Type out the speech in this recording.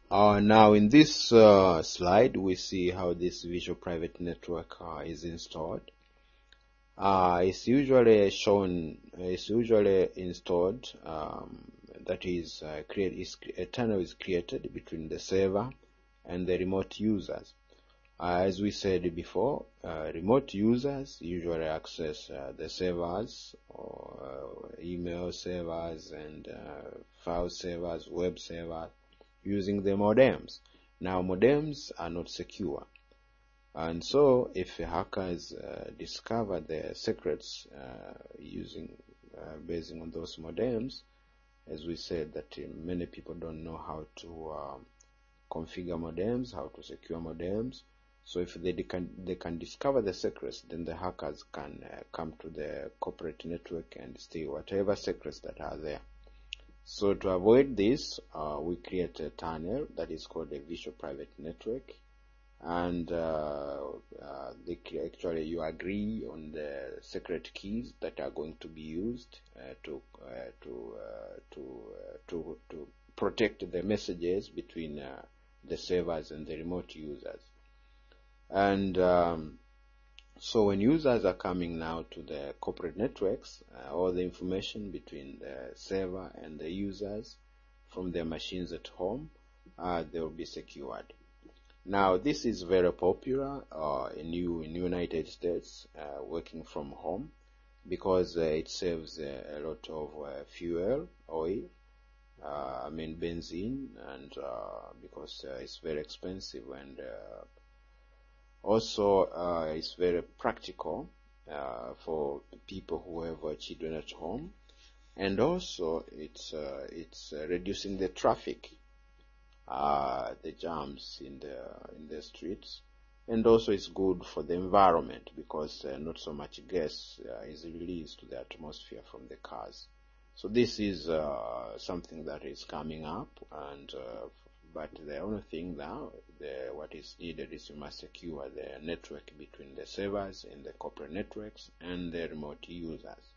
Now in this slide, we see how this Visual Private Network is installed. It's usually installed, that is, a tunnel is created between the server and the remote users. As we said before, remote users usually access the servers, or email servers and file servers, web servers, using the modems. Now, modems are not secure. And so, if hackers discover their secrets basing on those modems, as we said, that many people don't know how to configure modems, how to secure modems. So if they can discover the secrets, then the hackers can come to the corporate network and steal whatever secrets that are there. So to avoid this, we create a tunnel that is called a Visual Private Network, and actually you agree on the secret keys that are going to be used to protect the messages between the servers and the remote users. And so when users are coming now to the corporate networks, all the information between the server and the users from their machines at home, they will be secured. Now, this is very popular in United States, working from home, because it saves a lot of fuel, oil, benzene, and because it's very expensive, and also it's very practical for people who have children at home, and also it's reducing the traffic, the jams in the streets, and also it's good for the environment because not so much gas is released to the atmosphere from the cars. So this is something that is coming up, and but the only thing now, what is needed is you must secure the network between the servers in the corporate networks and the remote users.